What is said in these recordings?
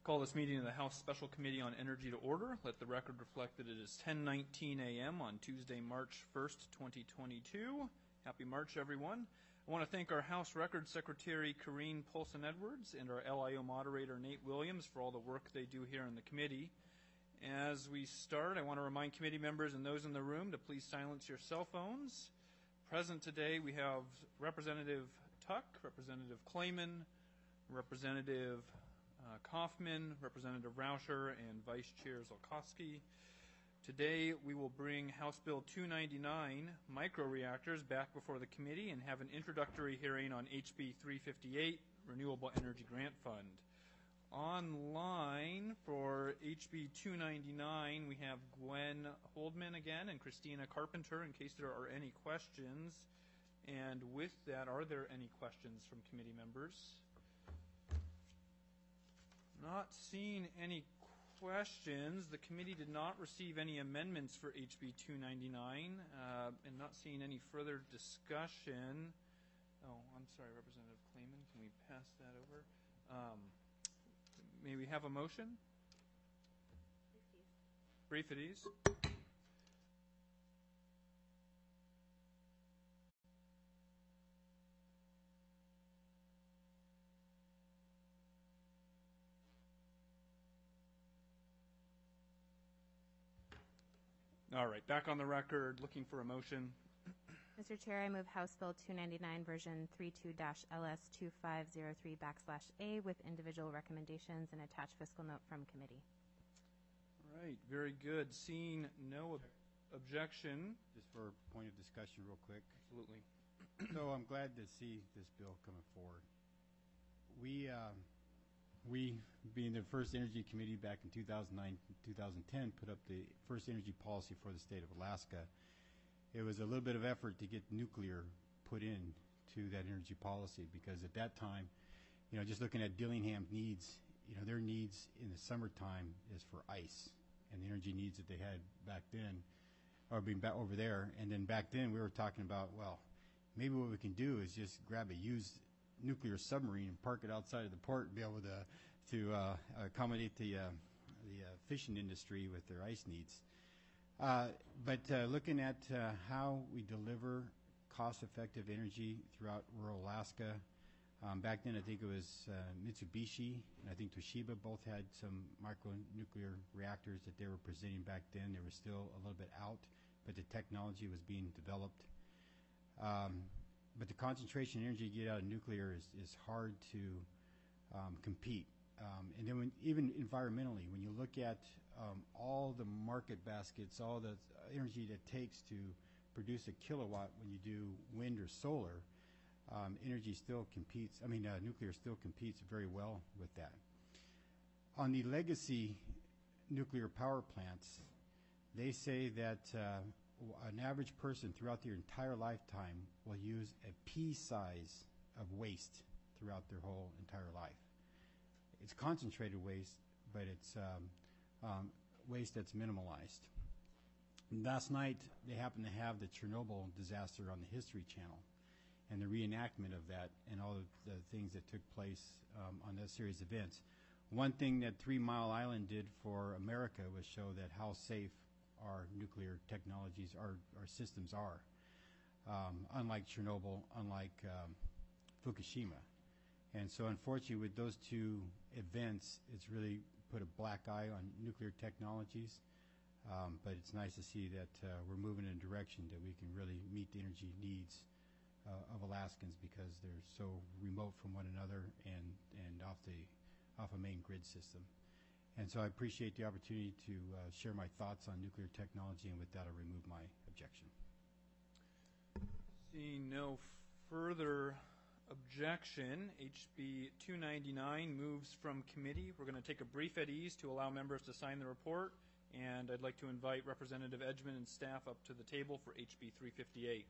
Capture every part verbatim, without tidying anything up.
Call this meeting of the House Special Committee on Energy to order. Let the record reflect that it is ten nineteen a m on Tuesday, March first, twenty twenty-two. Happy March, everyone. I want to thank our House Record Secretary, Corrine Polson-Edwards, and our L I O moderator, Nate Williams, for all the work they do here in the committee. As we start, I want to remind committee members and those in the room to please silence your cell phones. Present today, we have Representative Tuck, Representative Clayman, Representative uh, Kaufman, Representative Rauscher, and Vice Chair Zolkowski. Today, we will bring House Bill two ninety-nine, microreactors, back before the committee and have an introducty hearing on H B three fifty-eight, Renewable Energy Grant Fund. Online for H B two ninety-nine, we have Gwen Holdman again and Christina Carpenter in case there are any questions. And with that, are there any questions from committee members? Not seeing any questions. The committee did not receive any amendments for H B two ninety-nine uh, and not seeing any further discussion. Oh, I'm sorry, Representative Clayman. Can we pass that over? Um, May we have a motion? Brief at ease. All right, back on the record, looking for a motion. Mister Chair, I move House Bill two ninety-nine, version thirty-two L S two five zero three backslash A with individual recommendations and attached fiscal note from committee. All right, very good. Seeing no ob objection. Just for a point of discussion real quick. Absolutely. So I'm glad to see this bill coming forward. We, uh, we being the first energy committee back in two thousand nine, two thousand ten, put up the first energy policy for the state of Alaska. It was a little bit of effort to get nuclear put in to that energy policy because at that time, you know, just looking at Dillingham's needs, you know, their needs in the summertime is for ice, and the energy needs that they had back then are being back over there. And then back then we were talking about, well, maybe what we can do is just grab a used nuclear submarine and park it outside of the port and be able to to uh, accommodate the uh, the uh, fishing industry with their ice needs. Uh, but uh, looking at uh, how we deliver cost-effective energy throughout rural Alaska, um, back then I think it was uh, Mitsubishi and I think Toshiba both had some micronuclear reactors that they were presenting back then. They were still a little bit out, but the technology was being developed. Um, but the concentration of energy you get out of nuclear is, is hard to um, compete. Um, and then when, even environmentally, when you look at um, all the market baskets, all the energy that it takes to produce a kilowatt when you do wind or solar, um, energy still competes, I mean uh, nuclear still competes very well with that. On the legacy nuclear power plants, they say that uh, an average person throughout their entire lifetime will use a pea size of waste throughout their whole entire life. It's concentrated waste, but it's um, um, waste that's minimalized. And last night, they happened to have the Chernobyl disaster on the History Channel and the reenactment of that and all of the things that took place um, on that series of events. One thing that Three Mile Island did for America was show that how safe our nuclear technologies, our, our systems are, um, unlike Chernobyl, unlike um, Fukushima. And so unfortunately with those two events, it's really put a black eye on nuclear technologies. Um, but it's nice to see that uh, we're moving in a direction that we can really meet the energy needs uh, of Alaskans because they're so remote from one another and, and off, the, off a main grid system. And so I appreciate the opportunity to uh, share my thoughts on nuclear technology, and with that I'll remove my objection. Seeing no further objection, H B two ninety-nine moves from committee. We're going to take a brief at ease to allow members to sign the report, and I'd like to invite Representative Edgman and staff up to the table for H B three fifty-eight.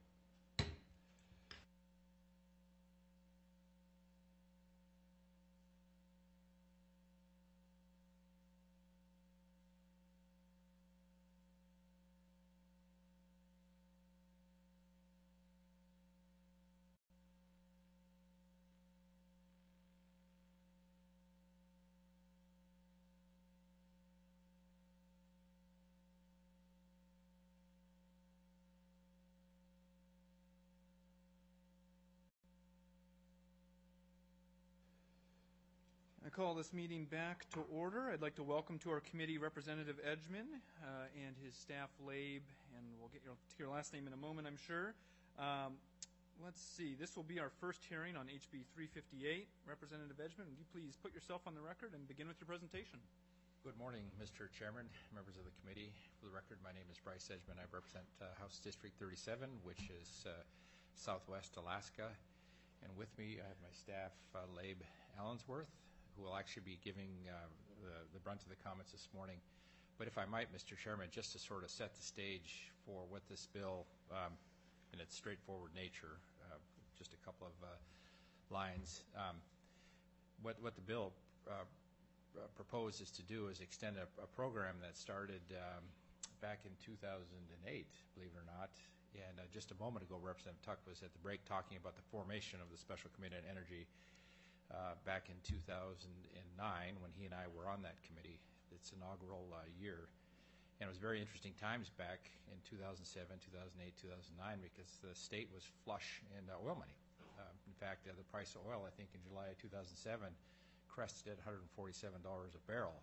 call this meeting back to order. I'd like to welcome to our committee Representative Edgman uh, and his staff, Labe, and we'll get your, to your last name in a moment, I'm sure. Um, let's see. This will be our first hearing on H B three fifty-eight. Representative Edgman, would you please put yourself on the record and begin with your presentation? Good morning, Mister Chairman, members of the committee. For the record, my name is Bryce Edgman. I represent uh, House District thirty-seven, which is uh, southwest Alaska. And with me, I have my staff, uh, Labe Allensworth, who will actually be giving uh, the, the brunt of the comments this morning. But if I might, Mister Chairman, just to sort of set the stage for what this bill, um, in its straightforward nature, uh, just a couple of uh, lines. Um, what, what the bill uh, uh, proposes to do is extend a, a program that started um, back in two thousand eight, believe it or not. And uh, just a moment ago, Representative Tuck was at the break talking about the formation of the Special Committee on Energy uh, back in two thousand nine when he and I were on that committee, its inaugural uh, year. And it was very interesting times back in two thousand seven, two thousand eight, two thousand nine because the state was flush in uh, oil money. Uh, in fact, uh, the price of oil, I think in July of two thousand seven, crested at one hundred forty-seven dollars a barrel.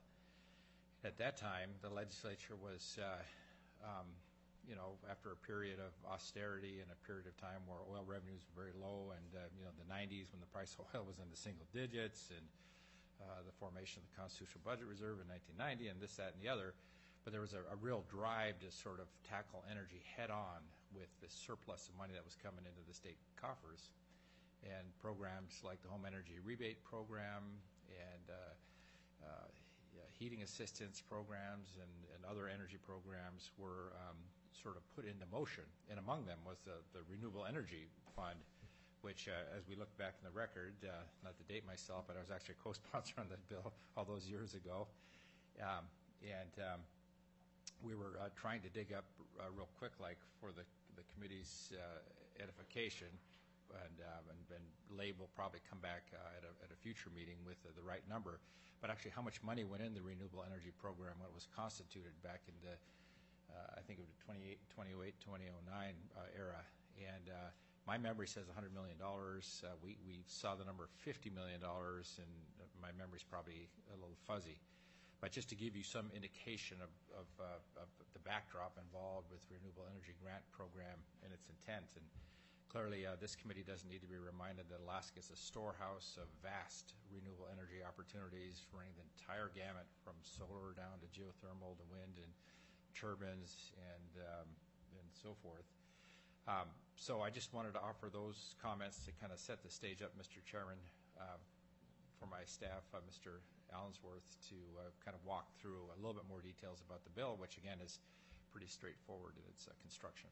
At that time, the legislature was uh, um, you know, after a period of austerity and a period of time where oil revenues were very low, and uh, you know, the nineties when the price of oil was in the single digits, and uh, the formation of the Constitutional Budget Reserve in nineteen ninety, and this, that, and the other. But there was a, a real drive to sort of tackle energy head-on with the surplus of money that was coming into the state coffers, and programs like the Home Energy Rebate Program and uh, uh, yeah, heating assistance programs and, and other energy programs were um, sort of put into motion, and among them was the, the Renewable Energy Fund, which, uh, as we look back in the record, uh, not to date myself, but I was actually a co-sponsor on that bill all those years ago, um, and um, we were uh, trying to dig up uh, real quick, like for the, the committee's uh, edification, and, um, and, and Labe will probably come back uh, at, a, at a future meeting with uh, the right number, but actually how much money went in the Renewable Energy Program when it was constituted back in the Uh, I think of the twenty-eight, twenty oh eight, twenty oh nine uh, era, and uh, my memory says one hundred million dollars. Uh, we, we saw the number fifty million dollars, and my memory's probably a little fuzzy. But just to give you some indication of, of, uh, of the backdrop involved with Renewable Energy Grant Program and its intent, and clearly uh, this committee doesn't need to be reminded that Alaska is a storehouse of vast renewable energy opportunities running the entire gamut from solar down to geothermal to wind and turbines and um, and so forth. Um, so I just wanted to offer those comments to kind of set the stage up, Mister Chairman, uh, for my staff, uh, Mister Allensworth, to uh, kind of walk through a little bit more details about the bill, which again is pretty straightforward in its uh, construction.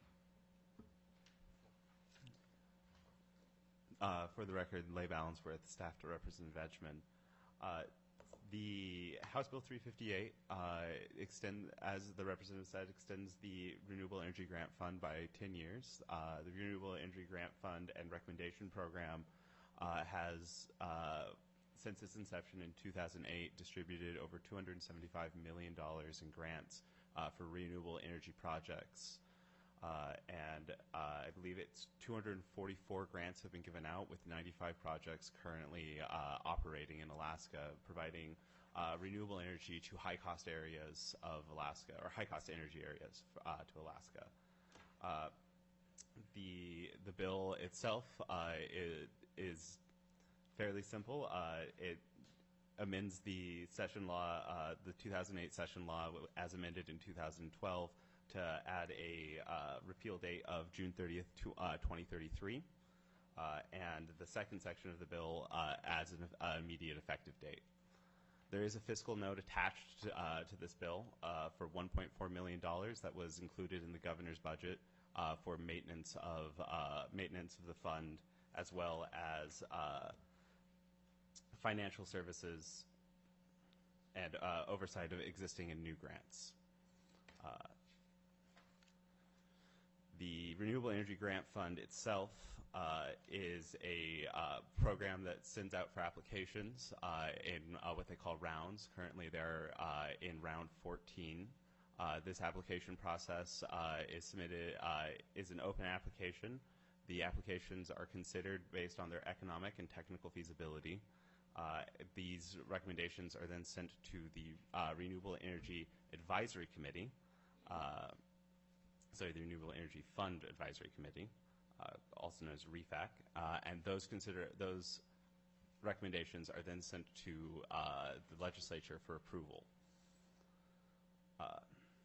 Uh, for the record, Labe Allensworth, staff to Representative Edgman. Uh, The House Bill three fifty-eight, uh, extend, as the representative said, extends the Renewable Energy Grant Fund by ten years. Uh, the Renewable Energy Grant Fund and Recommendation Program uh, has, uh, since its inception in two thousand eight, distributed over two hundred seventy-five million dollars in grants uh, for renewable energy projects. Uh, and uh, I believe it's two hundred forty-four grants have been given out, with ninety-five projects currently uh, operating in Alaska, providing uh, renewable energy to high-cost areas of Alaska, or high-cost energy areas uh, to Alaska. Uh, the the bill itself uh, is, is fairly simple. Uh, it amends the session law, uh, the two thousand eight session law, as amended in two thousand twelve, to add a uh, repeal date of June thirtieth, to, uh, twenty thirty-three. Uh, and the second section of the bill uh, adds an uh, immediate effective date. There is a fiscal note attached to, uh, to this bill uh, for one point four million dollars that was included in the governor's budget uh, for maintenance of, uh, maintenance of the fund, as well as uh, financial services and uh, oversight of existing and new grants. Uh, The Renewable Energy Grant Fund itself uh, is a uh, program that sends out for applications uh, in uh, what they call rounds. Currently, they're uh, in round fourteen. Uh, this application process uh, is submitted uh, is an open application. The applications are considered based on their economic and technical feasibility. Uh, these recommendations are then sent to the uh, Renewable Energy Advisory Committee, uh, sorry, the Renewable Energy Fund Advisory Committee, uh, also known as R E F A C, uh, and those consider those recommendations are then sent to uh, the legislature for approval. Uh,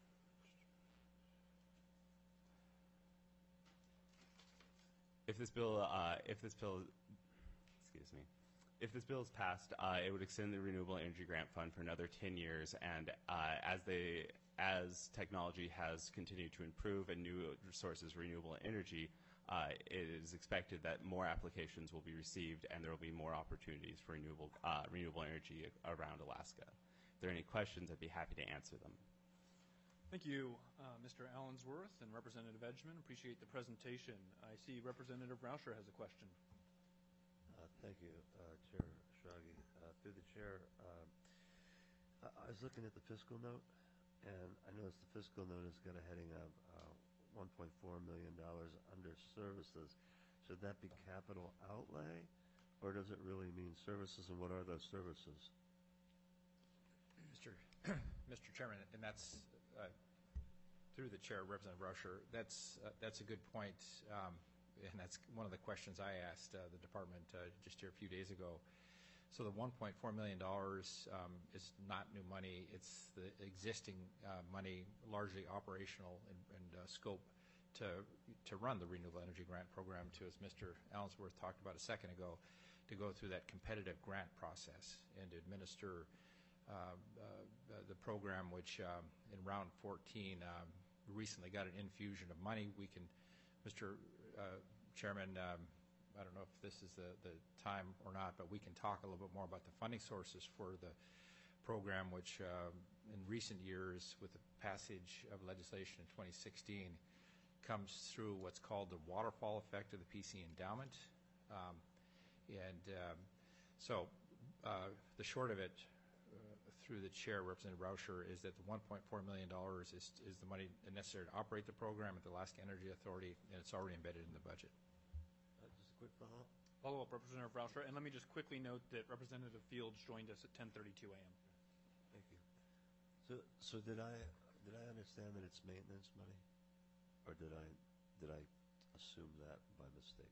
if this bill, uh, if this bill, excuse me, if this bill is passed, uh, it would extend the Renewable Energy Grant Fund for another ten years, and uh, as they, as technology has continued to improve and new sources of renewable energy, uh, it is expected that more applications will be received, and there will be more opportunities for renewable uh, renewable energy around Alaska. If there are any questions, I'd be happy to answer them. Thank you, uh, Mister Allensworth and Representative Edgman. Appreciate the presentation. I see Representative Rauscher has a question. Uh, thank you, uh, Chair Schrage. Uh, through the chair, uh, I, I was looking at the fiscal note, and I noticed the fiscal note has got a heading of uh, one point four million dollars under services. Should that be capital outlay, or does it really mean services, and what are those services? Mister Mister Chairman, and that's uh, through the chair, Representative Rauscher. That's uh, that's a good point, um, and that's one of the questions I asked uh, the department uh, just here a few days ago. So the one point four million dollars um, is not new money. It's the existing uh, money, largely operational and, and uh, scope to to run the Renewable Energy Grant Program, to, as Mister Allensworth talked about a second ago, to go through that competitive grant process and to administer Uh, uh, the program, which um, in round fourteen um, recently got an infusion of money. We can, Mister Uh, Chairman, um, I don't know if this is the, the time or not, but we can talk a little bit more about the funding sources for the program, which uh, in recent years, with the passage of legislation in twenty sixteen, comes through what's called the waterfall effect of the P C endowment. Um, and um, so uh, the short of it, through the chair, Representative Rauscher, is that the one point four million dollars is, is the money necessary to operate the program at the Alaska Energy Authority, and it's already embedded in the budget. Uh, just a quick follow-up. Follow-up, Representative Rauscher. And let me just quickly note that Representative Fields joined us at ten thirty-two a m Thank you. So, so did I did I understand that it's maintenance money, or did I did I assume that by mistake?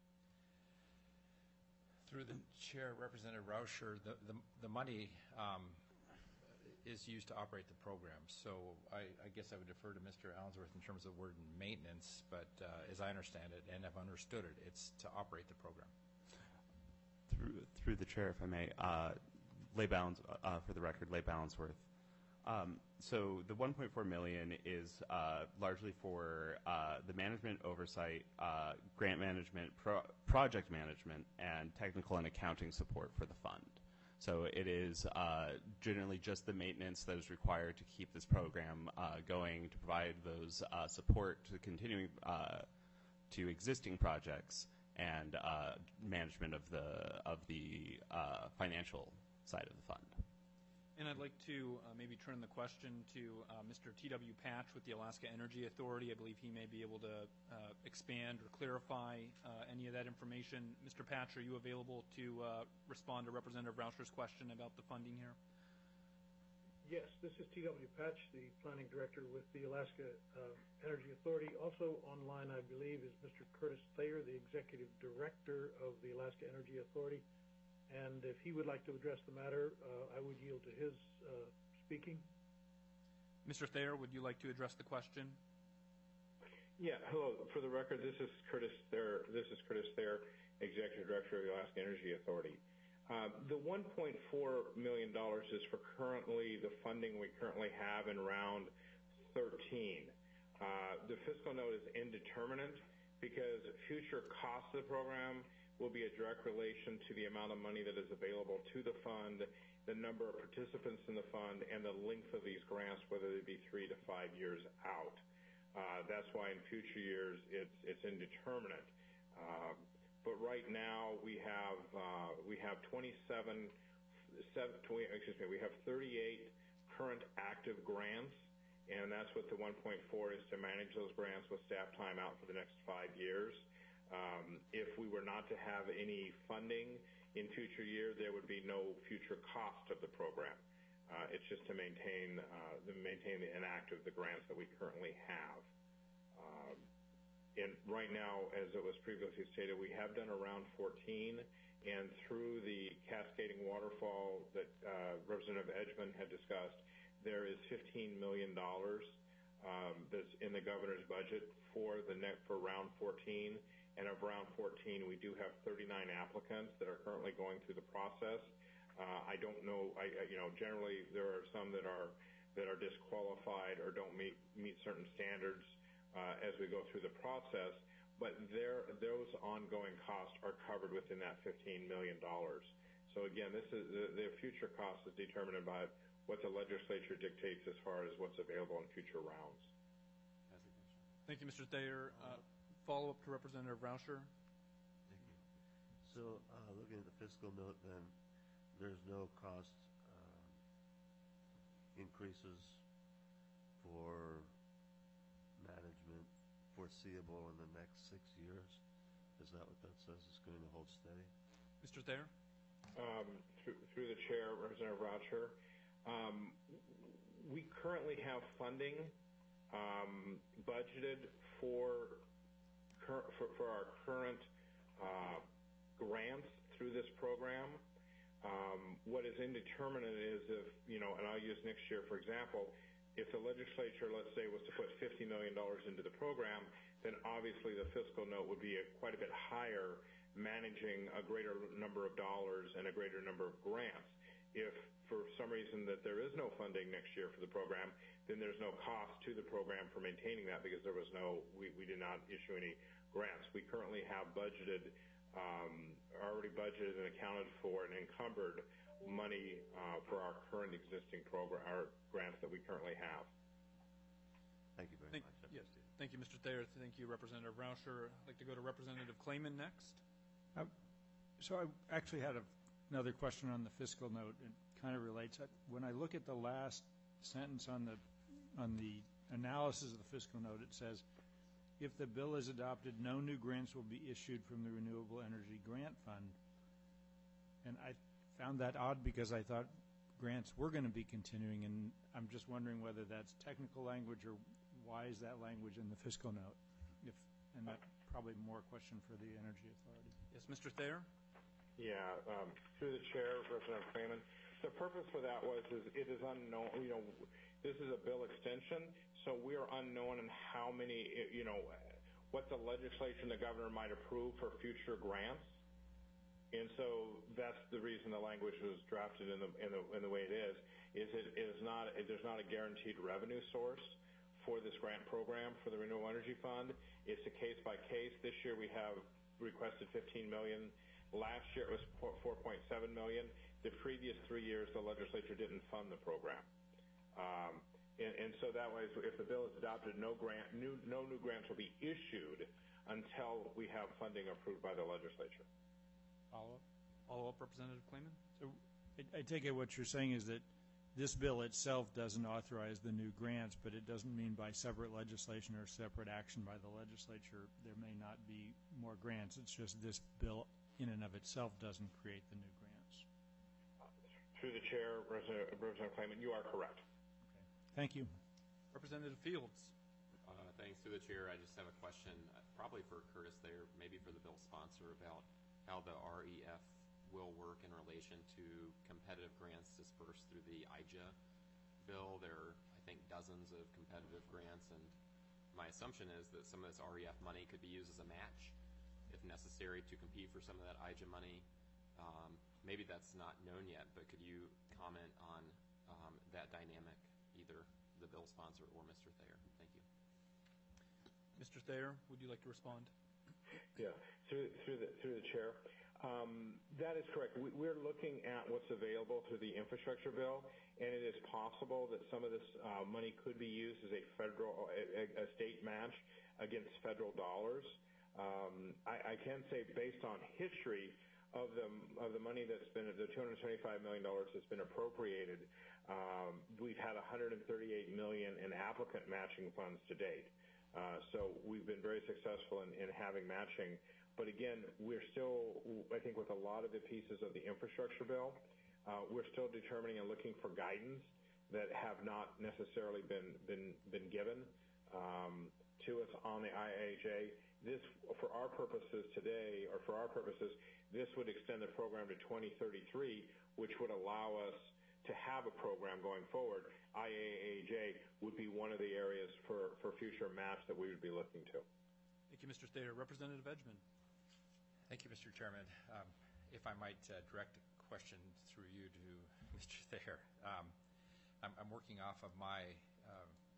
Through the chair, Representative Rauscher, the, the, the money um, is used to operate the program. So I, I guess I would defer to Mister Allensworth in terms of the word maintenance, but uh, as I understand it and have understood it, it's to operate the program. Through, through the chair, if I may, uh, Lay Balance, uh, for the record, Lay Balancewworth. Um, so the one point four million dollars is uh, largely for uh, the management oversight, uh, grant management, pro project management, and technical and accounting support for the fund. So it is uh, generally just the maintenance that is required to keep this program uh, going, to provide those uh, support to continuing uh, to existing projects, and uh, management of the of the uh, financial side of the fund. And I'd like to uh, maybe turn the question to uh, Mister T W Patch with the Alaska Energy Authority. I believe he may be able to uh, expand or clarify uh, any of that information. Mister Patch, are you available to uh, respond to Representative Rauscher's question about the funding here? Yes, this is T W Patch, the Planning Director with the Alaska uh, Energy Authority. Also online, I believe, is Mister Curtis Thayer, the Executive Director of the Alaska Energy Authority. And if he would like to address the matter, uh, I would yield to his uh, speaking. Mister Thayer, would you like to address the question? Yeah, hello. For the record, this is Curtis Thayer. This is Curtis Thayer, Executive Director of the Alaska Energy Authority. Uh, the one point four million dollars is for currently the funding we currently have in round thirteen. Uh, the fiscal note is indeterminate because future costs of the program will be a direct relation to the amount of money that is available to the fund, the number of participants in the fund, and the length of these grants, whether they be three to five years out. Uh, that's why in future years it's it's indeterminate. Uh, but right now we have uh, we have twenty-seven, seven, twenty, excuse me, we have thirty-eight current active grants, and that's what the one point four is, to manage those grants with staff time out for the next five years. Um, if we were not to have any funding In future years, there would be no future cost of the program. Uh, it's just to maintain uh, the maintain and act of the grants that we currently have. Um, and right now, as it was previously stated, we have done around fourteen, and through the cascading waterfall that uh, Representative Edgman had discussed, there is fifteen million dollars um, that's in the governor's budget for the net for round fourteen. And of round fourteen, we do have thirty-nine applicants that are currently going through the process. Uh, I don't know. I, I, you know, generally there are some that are that are disqualified or don't meet meet certain standards uh, as we go through the process. But there, those ongoing costs are covered within that fifteen million dollars. So again, this is the, the future cost is determined by what the legislature dictates as far as what's available in future rounds. Thank you, Mister Thayer. Uh, follow up to Representative Rauscher. Thank you. So uh, looking at the fiscal note, then there's no cost uh, increases for management foreseeable in the next six years. Is that what that says? It's going to hold steady? Mister Thayer? Um, through, through the chair, Representative Rauscher, um, we currently have funding um, budgeted for, cur- for for our current uh, grants through this program. Um, what is indeterminate is if, you know, and I'll use next year, for example, if the legislature, let's say, was to put fifty million dollars into the program, then obviously the fiscal note would be a, quite a bit higher, managing a greater number of dollars and a greater number of grants. If for some reason that there is no funding next year for the program, then there's no cost to the program for maintaining that because there was no, we, we did not issue any grants. We currently have budgeted, um, already budgeted and accounted for and encumbered money uh, for our current existing program, our grants that we currently have. Thank you very Thank, much. yes, thank you, Mister Thayer. Thank you, Representative Rauscher. I'd like to go to Representative Clayman next. Uh, so I actually had a, another question on the fiscal note. It kind of relates. When I look at the last sentence on the on the analysis of the fiscal note, it says, if the bill is adopted, no new grants will be issued from the Renewable Energy Grant Fund. And I found that odd because I thought grants were going to be continuing, and I'm just wondering whether that's technical language or why is that language in the fiscal note? If and that probably more a question for the Energy Authority. Yes, Mister Thayer? Yeah, um, through the chair, Representative Clayman, the purpose for that was is it is unknown, you know, this is a bill extension, so we are unknown in how many, you know, what the legislation, the governor might approve for future grants. And so that's the reason the language was drafted in the in the, in the way it is. Is it is not it, there's not a guaranteed revenue source for this grant program for the Renewable Energy Fund. It's a case by case. This year we have requested fifteen million. Last year it was four point seven million. The previous three years the legislature didn't fund the program. Um, and, and so that way, if the bill is adopted, no grant, new, no new grants will be issued until we have funding approved by the legislature. Follow up? Follow up, Representative Clayman? So I, I take it what you're saying is that this bill itself doesn't authorize the new grants, but it doesn't mean by separate legislation or separate action by the legislature there may not be more grants. It's just this bill in and of itself doesn't create the new grants. Through the chair, Representative, Representative Clayman, you are correct. Okay. Thank you. Representative Fields. Uh, thanks to the chair. I just have a question, uh, probably for Curtis there, maybe for the bill sponsor, about how the R E F will work in relation to competitive grants dispersed through the I J A bill. There are, I think, dozens of competitive grants, and my assumption is that some of this R E F money could be used as a match, if necessary, to compete for some of that I J A money. Um, maybe that's not known yet, but could you comment on um, that dynamic, either the bill sponsor or Mister Thayer? Thank you. Mister Thayer, would you like to respond? Yeah, through, through the through the chair. Um, that is correct. We, we're looking at what's available through the infrastructure bill, and it is possible that some of this uh, money could be used as a federal, a, a state match against federal dollars. Um, I, I can say, based on history of the of the money that's been the two hundred seventy-five million dollars that's been appropriated, um, we've had one hundred thirty-eight million dollars in applicant matching funds to date. Uh, so we've been very successful in, in having matching But again, we're still, I think with a lot of the pieces of the infrastructure bill, uh, we're still determining and looking for guidance that have not necessarily been been been given um, to us on the I I J. This, for our purposes today, or for our purposes, this would extend the program to twenty thirty-three, which would allow us to have a program going forward. I A J would be one of the areas for, for future maps that we would be looking to. Thank you, Mister Thayer. Representative Edgman. Thank you, Mister Chairman. Um, if I might uh, direct a question through you to Mister Thayer. Um, I'm, I'm working off of my uh,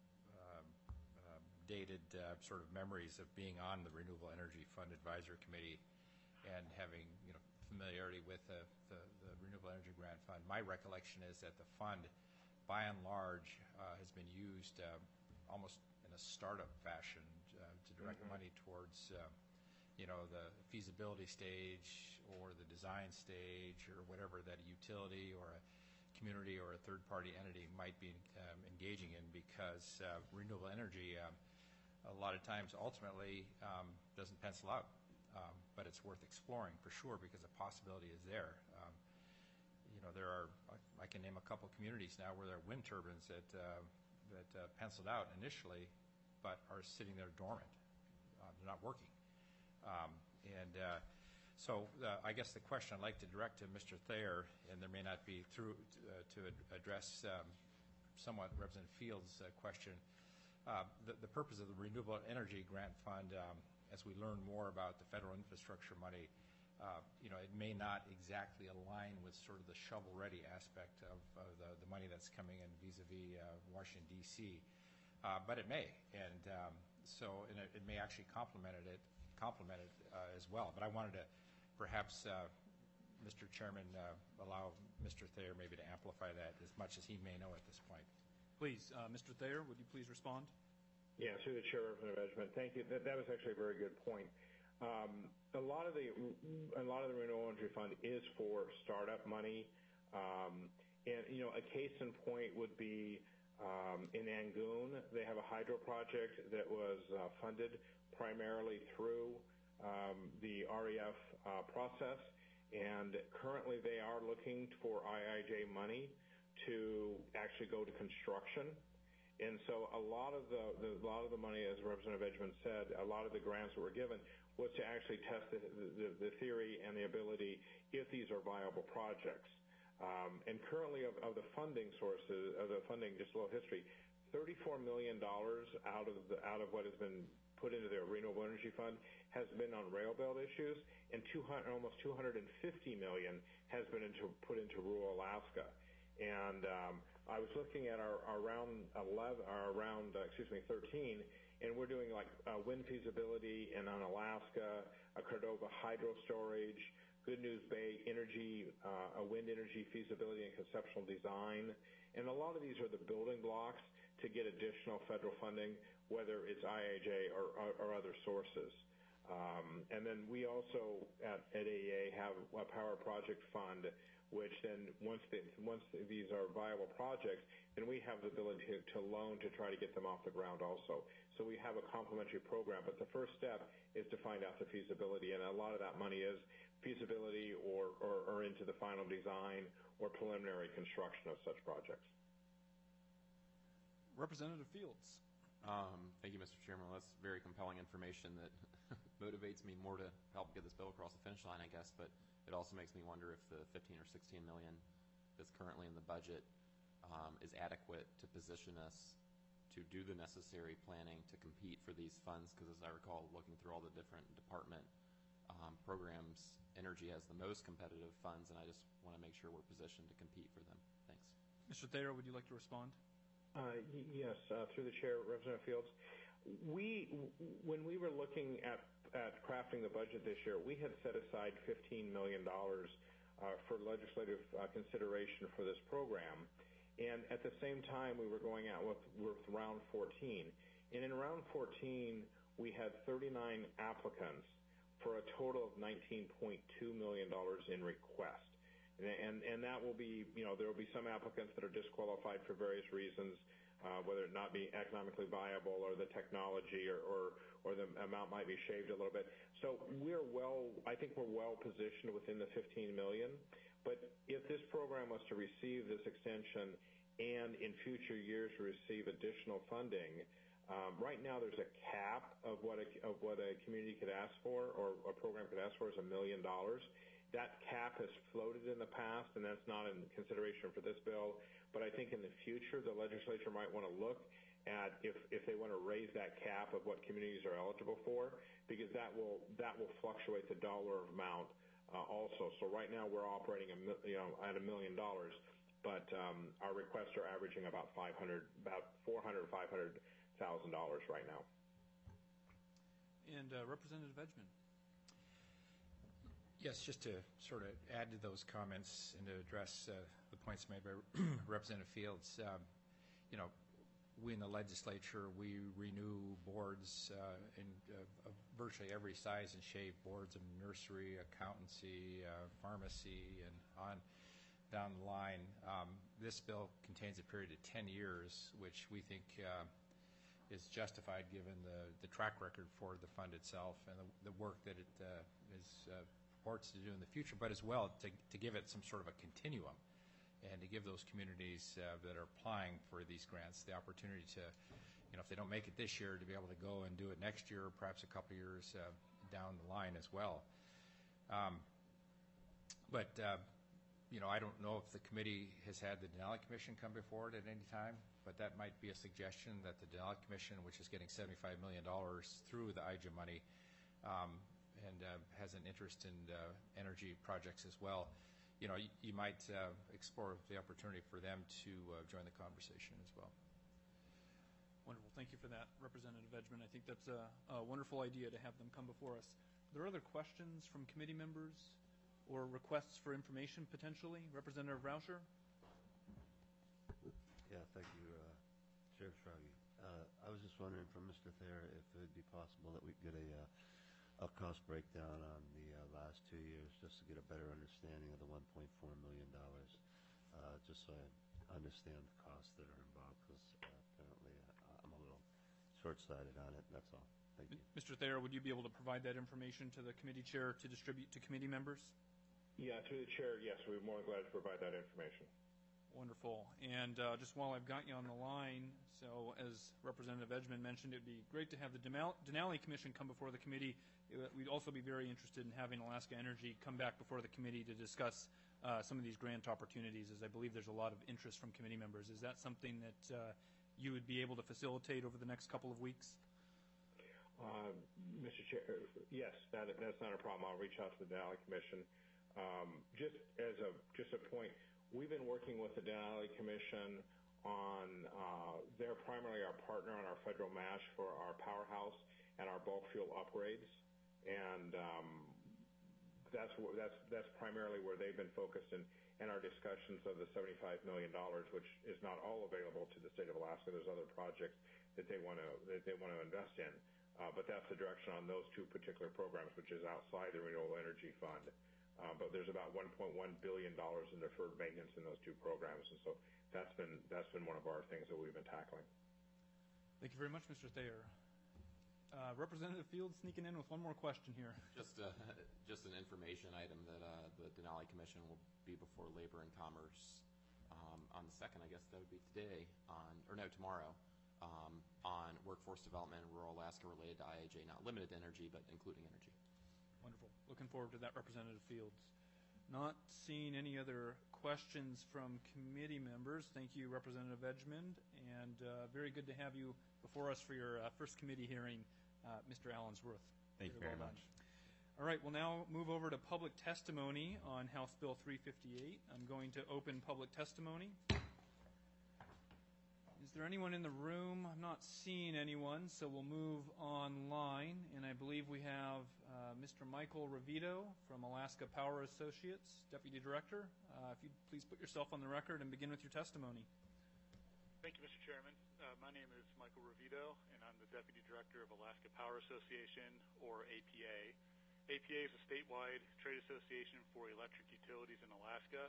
uh, uh, dated uh, sort of memories of being on the Renewable Energy Fund Advisory Committee and having, you know, familiarity with the, the, the Renewable Energy Grant Fund. My recollection is that the fund, by and large, uh, has been used uh, almost in a startup fashion uh, to direct mm-hmm. money towards, uh, you know, the feasibility stage or the design stage or whatever that a utility or a community or a third-party entity might be um, engaging in, because uh, renewable energy um, a lot of times ultimately um, doesn't pencil out. Um, but it's worth exploring for sure, because the possibility is there. Um, you know, there are, I can name a couple communities now where there are wind turbines that, uh, that uh, penciled out initially, but are sitting there dormant. Uh, they're not working. Um, and uh, so uh, I guess the question I'd like to direct to Mister Thayer, and there may not be through uh, to ad address um, somewhat Representative Fields' uh, question, uh, the, the purpose of the Renewable Energy Grant Fund, um, as we learn more about the federal infrastructure money, uh, you know, it may not exactly align with sort of the shovel-ready aspect of, of the, the money that's coming in vis-a-vis uh, Washington, D C, Uh, but it may, and um, so and it, it may actually complement it, complement it uh, as well. But I wanted to perhaps, uh, Mister Chairman, uh, allow Mister Thayer maybe to amplify that as much as he may know at this point. Please, uh, Mister Thayer, would you please respond? Yeah, through the chair, Representative Edgman. Thank you. That, that was actually a very good point. Um, a lot of the a lot of the Renewable Energy Fund is for startup money, um, and you know, a case in point would be um, in Angoon. They have a hydro project that was uh, funded primarily through um, the R E F uh, process, and currently they are looking for I I J money to actually go to construction. And so a lot of the, the a lot of the money, as Representative Edgman said, a lot of the grants that were given was to actually test the, the, the theory and the ability if these are viable projects. Um, and currently, of, of the funding sources, of the funding, just a little history, thirty-four million dollars out of the, out of what has been put into the Renewable Energy Fund has been on rail belt issues, and two hundred, almost two hundred fifty million dollars has been into, put into rural Alaska. And um, I was looking at our, our round eleven, our round, uh, excuse me, thirteen, and we're doing like uh, wind feasibility and on Alaska, a Cordova hydro storage, Good News Bay energy, uh, a wind energy feasibility and conceptual design, and a lot of these are the building blocks to get additional federal funding, whether it's I I J or, or, or other sources. Um, and then we also at, at A E A have a power project fund, which then once the, once these are viable projects, then we have the ability to, to loan to try to get them off the ground also. So we have a complementary program, but the first step is to find out the feasibility, and a lot of that money is feasibility or, or, or into the final design or preliminary construction of such projects. Representative Fields. Um, thank you, Mister Chairman. Well, that's very compelling information that motivates me more to help get this bill across the finish line, I guess, but it also makes me wonder if the fifteen or sixteen million that's currently in the budget um, is adequate to position us to do the necessary planning to compete for these funds, because as I recall, looking through all the different department um, programs, energy has the most competitive funds, and I just want to make sure we're positioned to compete for them. Thanks. Mister Thayer, would you like to respond? Uh, yes, uh, through the chair, Representative Fields. We, when we were looking at, at crafting the budget this year, we had set aside fifteen million dollars uh, for legislative uh, consideration for this program. And at the same time, we were going out with, with round fourteen. And in round fourteen, we had thirty-nine applicants for a total of nineteen point two million dollars in request. And, and, and that will be, you know, there will be some applicants that are disqualified for various reasons, uh, whether it not be economically viable or the technology or, or, or the amount might be shaved a little bit. So we're well, I think we're well positioned within the fifteen million dollars. But if this program was to receive this extension and in future years receive additional funding, um, right now there's a cap of what a, of what a community could ask for or a program could ask for is a million dollars. That cap has floated in the past, and that's not in consideration for this bill. But I think in the future, the legislature might want to look at if, if they want to raise that cap of what communities are eligible for, because that will that will fluctuate the dollar amount uh, also. So right now we're operating a, you know at a million dollars, but um, our requests are averaging about five hundred, about four hundred, five hundred thousand dollars right now. And uh, Representative Edgman. Yes, just to sort of add to those comments and to address uh, the points made by Representative Fields, um, you know, we in the legislature, we renew boards uh, in uh, of virtually every size and shape, boards of nursery, accountancy, uh, pharmacy, and on down the line. Um, this bill contains a period of ten years, which we think uh, is justified given the, the track record for the fund itself and the, the work that it uh, is uh, purports to do in the future, but as well to, to give it some sort of a continuum and to give those communities uh, that are applying for these grants the opportunity to, you know, if they don't make it this year, to be able to go and do it next year, or perhaps a couple years uh, down the line as well. Um, but, uh, you know, I don't know if the committee has had the Denali Commission come before it at any time, but that might be a suggestion that the Denali Commission, which is getting seventy-five million dollars through the I J A money, um, and uh, has an interest in uh, energy projects as well, you know, you, you might uh, explore the opportunity for them to uh, join the conversation as well. Wonderful. Thank you for that, Representative Edgman. I think that's a, a wonderful idea to have them come before us. Are there other questions from committee members or requests for information potentially? Representative Rauscher? Yeah, thank you, uh, Chair Schrage. Uh, I was just wondering from Mister Thayer if it would be possible that we get a uh, a cost breakdown on the uh, last two years, just to get a better understanding of the one point four million dollars, uh, just so I understand the costs that are involved, because uh, apparently uh, I'm a little short-sighted on it. That's all. Thank you. Mister Thayer, would you be able to provide that information to the committee chair to distribute to committee members? Yeah, through the chair, yes, we'd be more than glad to provide that information. Wonderful. And uh, just while I've got you on the line, so as Representative Edgman mentioned, it would be great to have the Denali Commission come before the committee. We'd also be very interested in having Alaska Energy come back before the committee to discuss uh, some of these grant opportunities, as I believe there's a lot of interest from committee members. Is that something that uh, you would be able to facilitate over the next couple of weeks? Uh, Mister Chair, yes, that, that's not a problem. I'll reach out to the Denali Commission. Um, just as a just a point, we've been working with the Denali Commission on, uh, they're primarily our partner on our federal match for our powerhouse and our bulk fuel upgrades. And um, that's, that's, that's primarily where they've been focused in, in our discussions of the seventy-five million dollars, which is not all available to the state of Alaska. There's other projects that they want to, that they want to invest in. Uh, but that's the direction on those two particular programs, which is outside the Renewable Energy Fund. Uh, but there's about one point one billion dollars in deferred maintenance in those two programs, and so that's been that's been one of our things that we've been tackling. Thank you very much, Mister Thayer. Uh, Representative Fields sneaking in with one more question here. Just uh, just an information item that uh, the Denali Commission will be before Labor and Commerce um, on the second, I guess that would be today, on or no, tomorrow, um, on workforce development in rural Alaska related to I I J, not limited to energy, but including energy. Wonderful. Looking forward to that, Representative Fields. Not seeing any other questions from committee members. Thank you, Representative Edgman, and uh, very good to have you before us for your uh, first committee hearing, uh, Mister Allensworth. Thank you very well much. All right, we'll now move over to public testimony on House Bill three fifty-eight. I'm going to open public testimony. Is there anyone in the room? I'm not seeing anyone, so we'll move online. And I believe we have uh, Mister Michael Ravito from Alaska Power Associates, Deputy Director. Uh, if you'd please put yourself on the record and begin with your testimony. Thank you, Mister Chairman. Uh, my name is Michael Ravito, and I'm the Deputy Director of Alaska Power Association, or A P A. A P A is a statewide trade association for electric utilities in Alaska.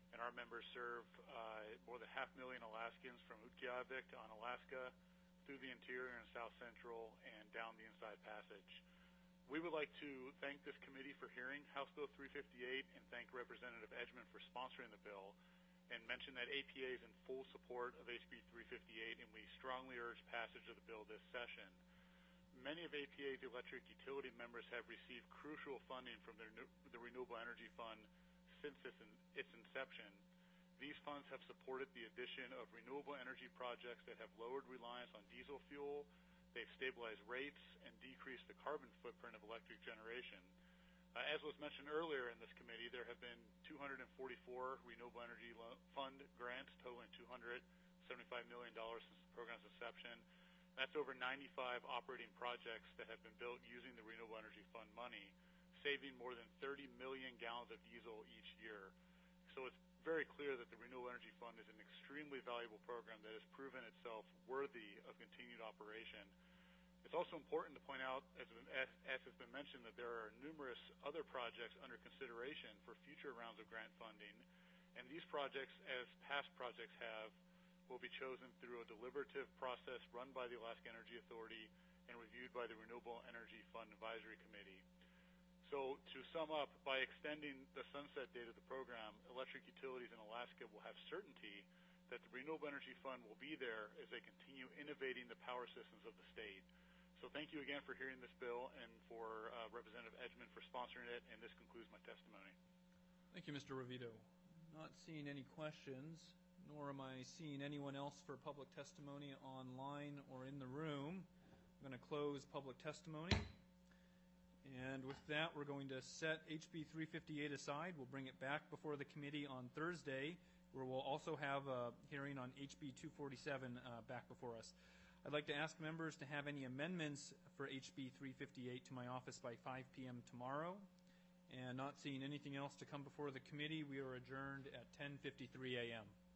and our members serve uh, more than half a million Alaskans from Utqiagvik to Unalaska, through the interior and south central, and down the Inside Passage. We would like to thank this committee for hearing House Bill three fifty-eight and thank Representative Edgman for sponsoring the bill, and mention that A P A is in full support of H B three fifty-eight, and we strongly urge passage of the bill this session. Many of A P A's electric utility members have received crucial funding from their, the Renewable Energy Fund since its, its inception. These funds have supported the addition of renewable energy projects that have lowered reliance on diesel fuel, they've stabilized rates, and decreased the carbon footprint of electric generation. Uh, as was mentioned earlier in this committee, there have been two hundred forty-four Renewable Energy Fund grants totaling two hundred seventy-five million dollars since the program's inception. That's over ninety-five operating projects that have been built using the Renewable Energy Fund money, saving more than thirty million gallons of diesel each year. So it's very clear that the Renewable Energy Fund is an extremely valuable program that has proven itself worthy of continued operation. It's also important to point out, as, as, as has been mentioned, that there are numerous other projects under consideration for future rounds of grant funding, and these projects, as past projects have, will be chosen through a deliberative process run by the Alaska Energy Authority and reviewed by the Renewable Energy Fund Advisory Committee. So to sum up, by extending the sunset date of the program, electric utilities in Alaska will have certainty that the Renewable Energy Fund will be there as they continue innovating the power systems of the state. So thank you again for hearing this bill and for uh, Representative Edgman for sponsoring it, and this concludes my testimony. Thank you, Mister Rovito. Not seeing any questions, nor am I seeing anyone else for public testimony online or in the room. I'm going to close public testimony. And with that, we're going to set H B three fifty-eight aside. We'll bring it back before the committee on Thursday, where we'll also have a hearing on H B two forty-seven uh, back before us. I'd like to ask members to have any amendments for H B three fifty-eight to my office by five p m tomorrow. And not seeing anything else to come before the committee, we are adjourned at ten fifty-three a m